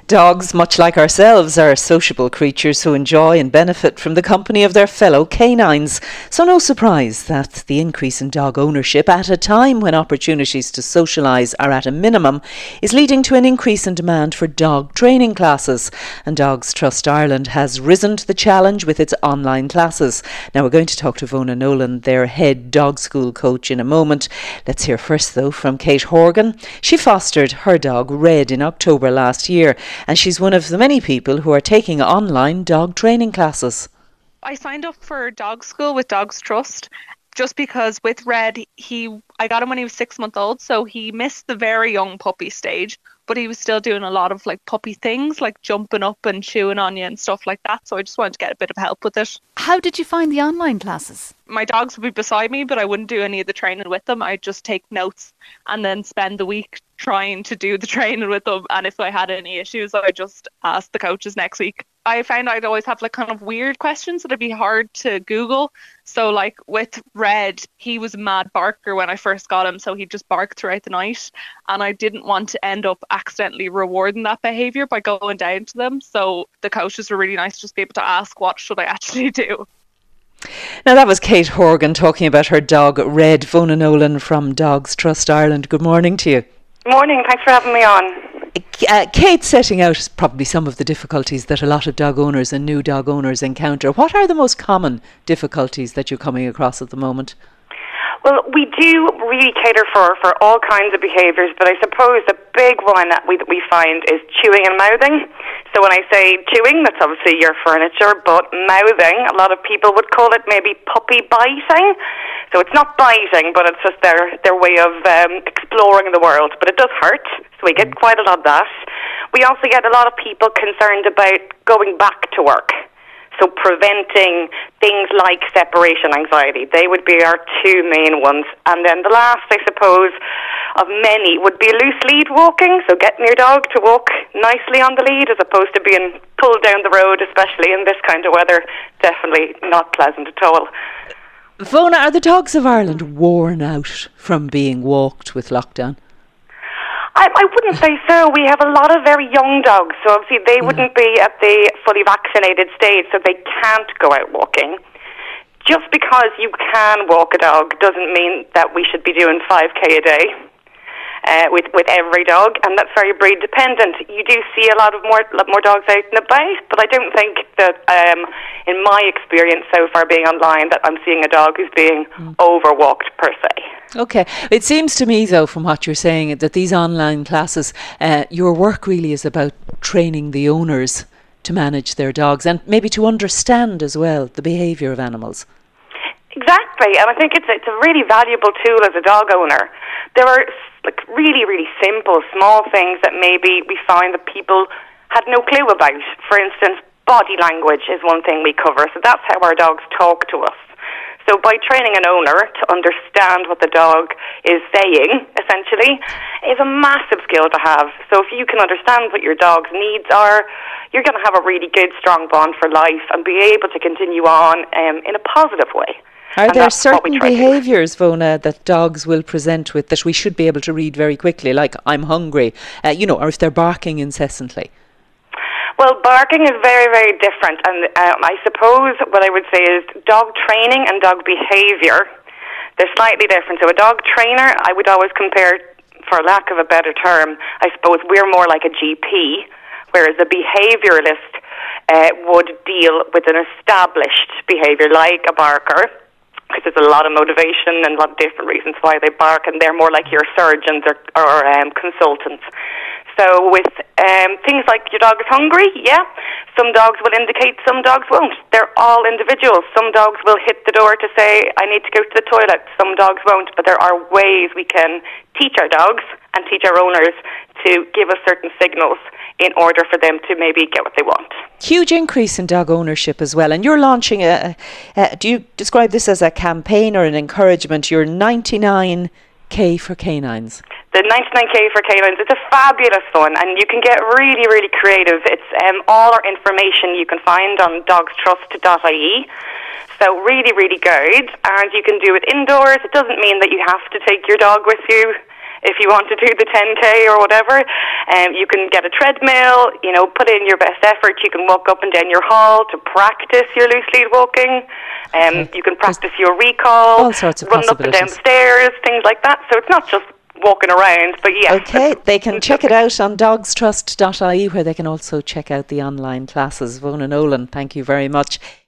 Dogs, much like ourselves, are sociable creatures who enjoy and benefit from the company of their fellow canines. So no surprise that the increase in dog ownership at a time when opportunities to socialise are at a minimum is leading to an increase in demand for dog training classes. And Dogs Trust Ireland has risen to the challenge with its online classes. Now we're going to talk to Vona Nolan, their head dog school coach, in a moment. Let's hear first though from Kate Horgan. She fostered her dog Red in October last year, and she's one of the many people who are taking online dog training classes. I signed up for dog school with Dogs Trust just because with Red, I got him when he was 6 months old, so he missed the very young puppy stage, but he was still doing a lot of like puppy things, like jumping up and chewing on you and stuff like that, so I just wanted to get a bit of help with it. How did you find the online classes? My dogs would be beside me, but I wouldn't do any of the training with them. I'd just take notes and then spend the week trying to do the training with them, and if I had any issues, I'd just ask the coaches next week. I found I'd always have like kind of weird questions that'd be hard to Google. So like with Red, he was a mad barker when I first got him, so he'd just bark throughout the night, and I didn't want to end up accidentally rewarding that behaviour by going down to them. So the coaches were really nice to just be able to ask, what should I actually do? Now that was Kate Horgan talking about her dog Red. Vona Nolan from Dogs Trust Ireland, good morning to you. Morning, thanks for having me on. Kate, setting out probably some of the difficulties that a lot of dog owners and new dog owners encounter. What are the most common difficulties that you're coming across at the moment? Well, we do really cater for all kinds of behaviours, but I suppose the big one that we find is chewing and mouthing. So when I say chewing, that's obviously your furniture, but mouthing, a lot of people would call it maybe puppy biting. So it's not biting, but it's just their way of exploring the world. But it does hurt, so we get quite a lot of that. We also get a lot of people concerned about going back to work. So preventing things like separation anxiety. They would be our two main ones. And then the last, I suppose, of many would be loose lead walking. So getting your dog to walk nicely on the lead as opposed to being pulled down the road, especially in this kind of weather. Definitely not pleasant at all. Vona, are the dogs of Ireland worn out from being walked with lockdown? I wouldn't say so. We have a lot of very young dogs, so obviously they wouldn't be at the fully vaccinated stage, so they can't go out walking. Just because you can walk a dog doesn't mean that we should be doing 5k a day with every dog, and that's very breed dependent. You do see a lot more dogs out and about, but I don't think that, in my experience so far being online, that I'm seeing a dog who's being overwalked per se. Okay. It seems to me, though, from what you're saying, that these online classes, your work really is about training the owners to manage their dogs and maybe to understand as well the behaviour of animals. Exactly, and I think it's a really valuable tool as a dog owner. There are like really, really simple, small things that maybe we find that people had no clue about. For instance, body language is one thing we cover, so that's how our dogs talk to us. So by training an owner to understand what the dog is saying, essentially, is a massive skill to have. So if you can understand what your dog's needs are, you're going to have a really good, strong bond for life and be able to continue on in a positive way. Are there certain behaviours, Vona, that dogs will present with that we should be able to read very quickly, like I'm hungry, or if they're barking incessantly? Well, barking is very, very different, and I suppose what I would say is dog training and dog behaviour, they're slightly different. So a dog trainer, I would always compare, for lack of a better term, I suppose we're more like a GP, whereas a behaviouralist would deal with an established behaviour like a barker, because there's a lot of motivation and a lot of different reasons why they bark, and they're more like your surgeons or consultants. So with things like your dog is hungry, some dogs will indicate, some dogs won't. They're all individuals. Some dogs will hit the door to say, I need to go to the toilet. Some dogs won't, but there are ways we can teach our dogs and teach our owners to give us certain signals in order for them to maybe get what they want. Huge increase in dog ownership as well, and you're launching do you describe this as a campaign or an encouragement, your 99k for canines? The 99k for canines, it's a fabulous one, and you can get really, really creative. It's all our information you can find on dogstrust.ie. So really, really good, and you can do it indoors. It doesn't mean that you have to take your dog with you. if you want to do the 10K or whatever. You can get a treadmill, put in your best effort. You can walk up and down your hall to practice your loose lead walking. You can practice your recall, all sorts of run up and down the stairs, things like that. So it's not just walking around, but yeah. Okay, they can check it out on dogstrust.ie, where they can also check out the online classes. Vona Nolan, thank you very much.